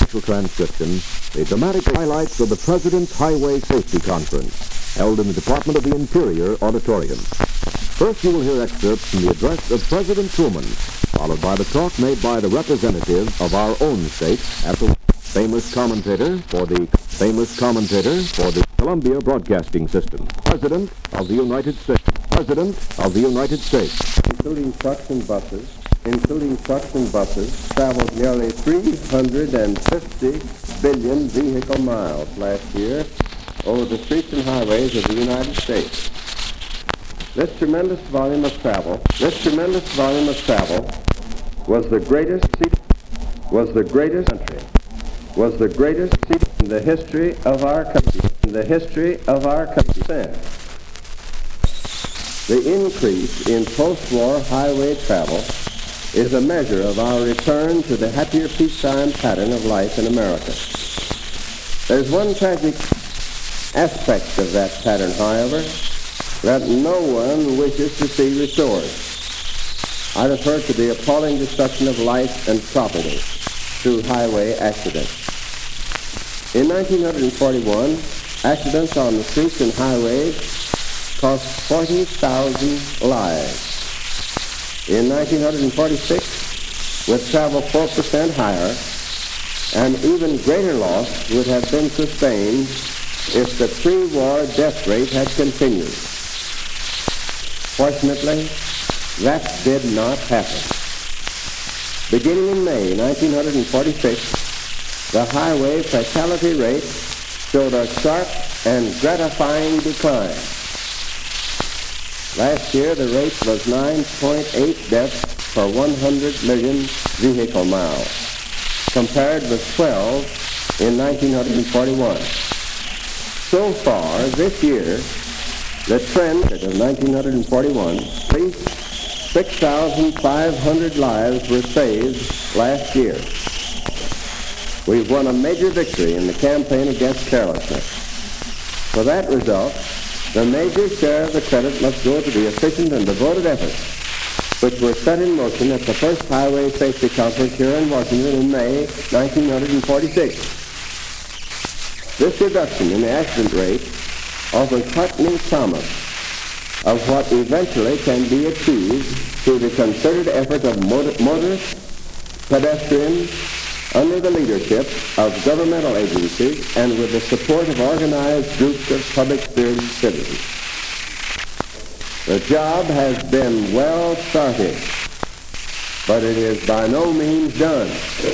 special transcription the dramatic highlights of the President's Highway Safety Conference, held in the Department of the Interior Auditorium. First, you will hear excerpts from the address of President Truman, followed by the talk made by the representative of our own state at the famous commentator for the Columbia Broadcasting System, President of the United States. Including trucks and buses, traveled nearly 350 billion vehicle miles last year over the streets and highways of the United States. This tremendous volume of travel was the greatest in the history of our country. The increase in post-war highway travel is a measure of our return to the happier peacetime pattern of life in America. There's one tragic aspect of that pattern, however, that no one wishes to see restored. I refer to the appalling destruction of life and property through highway accidents. In 1941, accidents on the streets and highways cost 40,000 lives. In 1946, with travel 4% higher, an even greater loss would have been sustained if the pre-war death rate had continued. Fortunately, that did not happen. Beginning in May 1946, the highway fatality rate showed a sharp and gratifying decline. Last year, the rate was 9.8 deaths per 100 million vehicle miles, compared with 12 in 1941. So far, this year, the trend of 1941, 6,500 lives were saved last year. We've won a major victory in the campaign against carelessness. For that result, the major share of the credit must go to the efficient and devoted efforts which were set in motion at the first Highway Safety Conference here in Washington in May 1946. This reduction in the accident rate offers heartening promise of what eventually can be achieved through the concerted effort of motorists, pedestrians, under the leadership of governmental agencies and with the support of organized groups of public-spirited citizens. The job has been well started, but it is by no means done.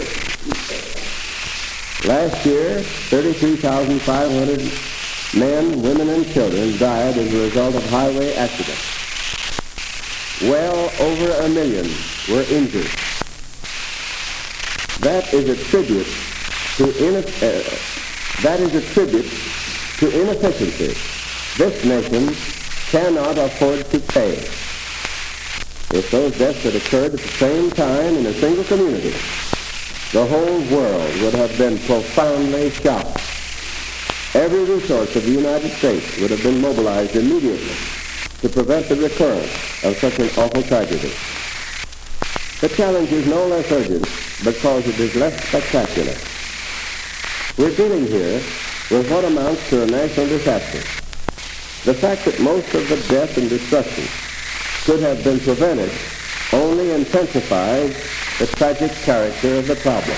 Last year, 33,500 men, women, and children died as a result of highway accidents. Well over 1 million were injured. That is a tribute to inefficiency this nation cannot afford to pay. If those deaths had occurred at the same time in a single community, the whole world would have been profoundly shocked. Every resource of the United States would have been mobilized immediately to prevent the recurrence of such an awful tragedy. The challenge is no less urgent because it is less spectacular. We're dealing here with what amounts to a national disaster. The fact that most of the death and destruction could have been prevented only intensifies the tragic character of the problem.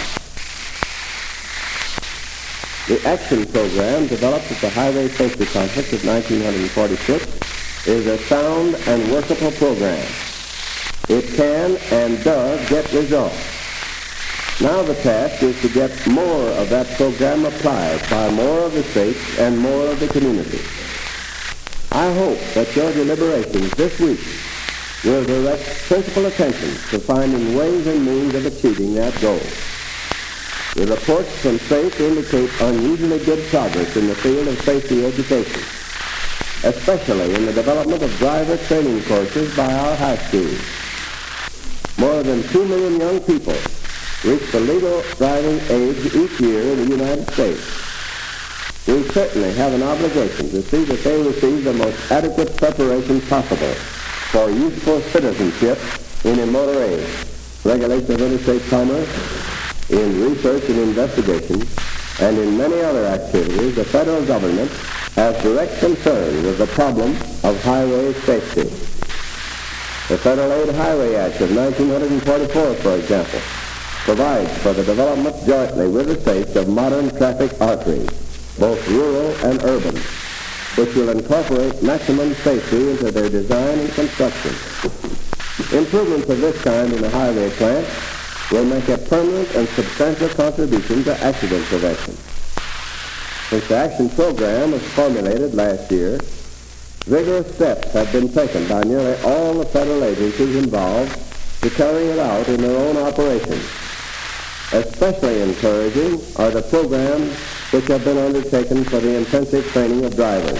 The action program developed at the Highway Safety Conference of 1946 is a sound and workable program. It can and does get results. Now the task is to get more of that program applied by more of the states and more of the communities. I hope that your deliberations this week will direct principal attention to finding ways and means of achieving that goal. The reports from states indicate unusually good progress in the field of safety education, especially in the development of driver training courses by our high schools. More than 2 million young people reach the legal driving age each year in the United States. We certainly have an obligation to see that they receive the most adequate preparation possible for useful citizenship in a motor age, regulation of interstate commerce, in research and investigation, and in many other activities, the federal government has direct concern with the problem of highway safety. The Federal Aid Highway Act of 1944, for example, provides for the development jointly with the states of modern traffic arteries, both rural and urban, which will incorporate maximum safety into their design and construction. Improvements of this kind in the highway plant will make a permanent and substantial contribution to accident prevention. Since the action program was formulated last year, vigorous steps have been taken by nearly all the federal agencies involved to carry it out in their own operations. Especially encouraging are the programs which have been undertaken for the intensive training of drivers.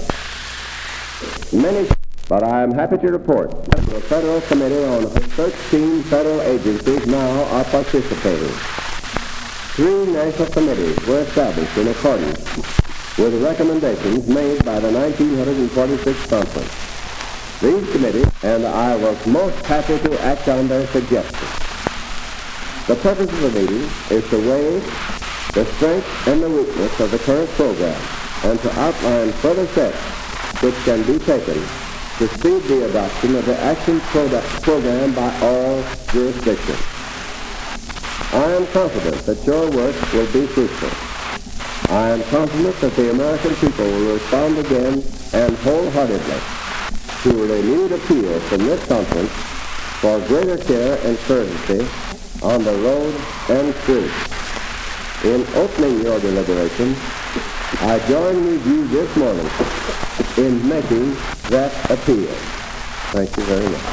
But I am happy to report that the Federal Committee on 13 federal agencies now are participating. 3 national committees were established in accordance with the recommendations made by the 1946 conference. These committees, and I was most happy to act on their suggestions. The purpose of the meeting is to weigh the strength and the weakness of the current program and to outline further steps which can be taken to speed the adoption of the action program by all jurisdictions. I am confident that your work will be fruitful. I am confident that the American people will respond again and wholeheartedly to a renewed appeal from this conference for greater care and courtesy on the road and streets. In opening your deliberations, I join with you this morning in making that appeal. Thank you very much.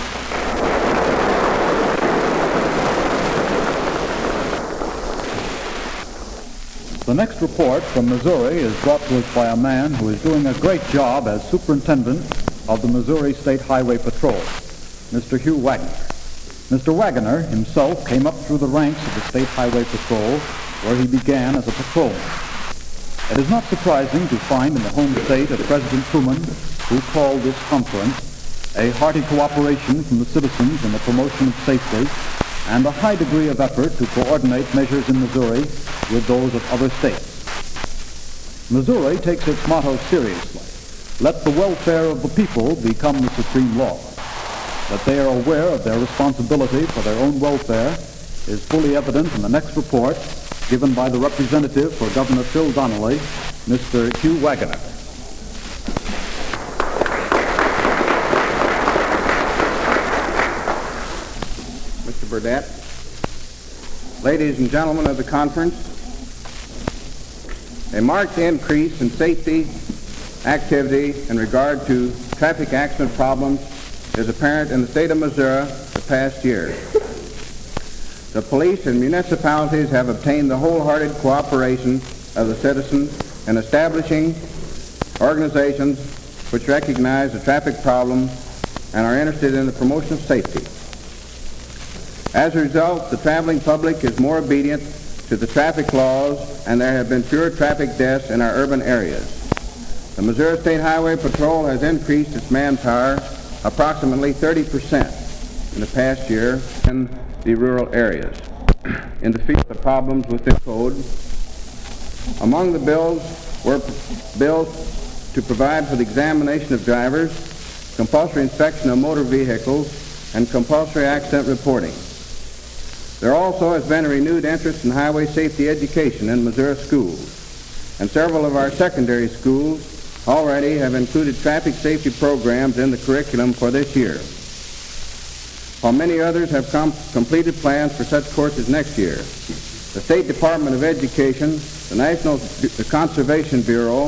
The next report from Missouri is brought to us by a man who is doing a great job as superintendent of the Missouri State Highway Patrol, Mr. Hugh Wagner. Mr. Wagner himself came up through the ranks of the State Highway Patrol, where he began as a patrolman. It is not surprising to find in the home state of President Truman, who called this conference, a hearty cooperation from the citizens in the promotion of safety and a high degree of effort to coordinate measures in Missouri with those of other states. Missouri takes its motto seriously. Let the welfare of the people become the supreme law. That they are aware of their responsibility for their own welfare is fully evident in the next report given by the representative for Governor Phil Donnelly, Mr. Hugh Wagner. Mr. Burdett, ladies and gentlemen of the conference, a marked increase in safety activity in regard to traffic accident problems is apparent in the state of Missouri the past year. The police and municipalities have obtained the wholehearted cooperation of the citizens in establishing organizations which recognize the traffic problem and are interested in the promotion of safety. As a result, the traveling public is more obedient to the traffic laws, and there have been fewer traffic deaths in our urban areas. The Missouri State Highway Patrol has increased its manpower approximately 30% in the past year in the rural areas. In the field of problems with the code, among the bills were bills to provide for the examination of drivers, compulsory inspection of motor vehicles, and compulsory accident reporting. There also has been a renewed interest in highway safety education in Missouri schools, and several of our secondary schools already have included traffic safety programs in the curriculum for this year, while many others have completed plans for such courses next year. The State Department of Education, the Conservation Bureau,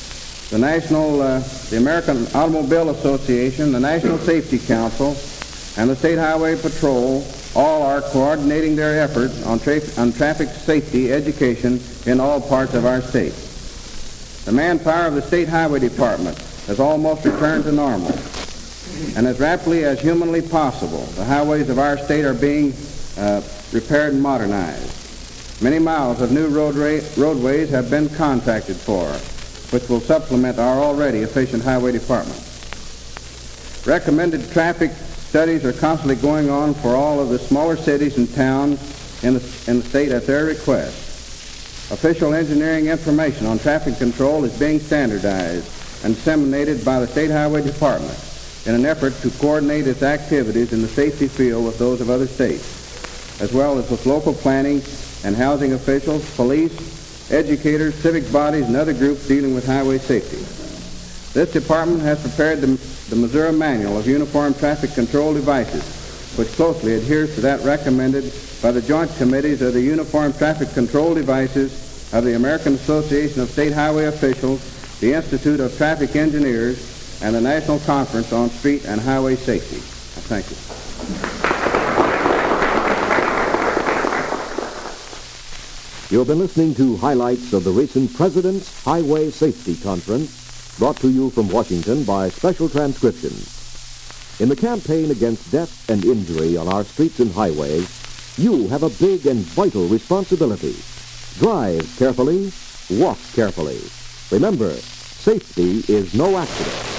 the American Automobile Association, the National Safety Council, and the State Highway Patrol all are coordinating their efforts on traffic safety education in all parts of our state. The manpower of the State Highway Department has almost returned to normal, and as rapidly as humanly possible, the highways of our state are being repaired and modernized. Many miles of new roadways have been contracted for, which will supplement our already efficient highway department. Recommended traffic studies are constantly going on for all of the smaller cities and towns in the state at their request. Official engineering information on traffic control is being standardized and disseminated by the State Highway Department in an effort to coordinate its activities in the safety field with those of other states, as well as with local planning and housing officials, police, educators, civic bodies, and other groups dealing with highway safety. This department has prepared the Missouri Manual of Uniform Traffic Control Devices, which closely adheres to that recommended by the Joint Committees of the Uniform Traffic Control Devices of the American Association of State Highway Officials, the Institute of Traffic Engineers, and the National Conference on Street and Highway Safety. Thank you. You've been listening to highlights of the recent President's Highway Safety Conference, brought to you from Washington by special transcriptions. In the campaign against death and injury on our streets and highways, you have a big and vital responsibility. Drive carefully, walk carefully. Remember, safety is no accident.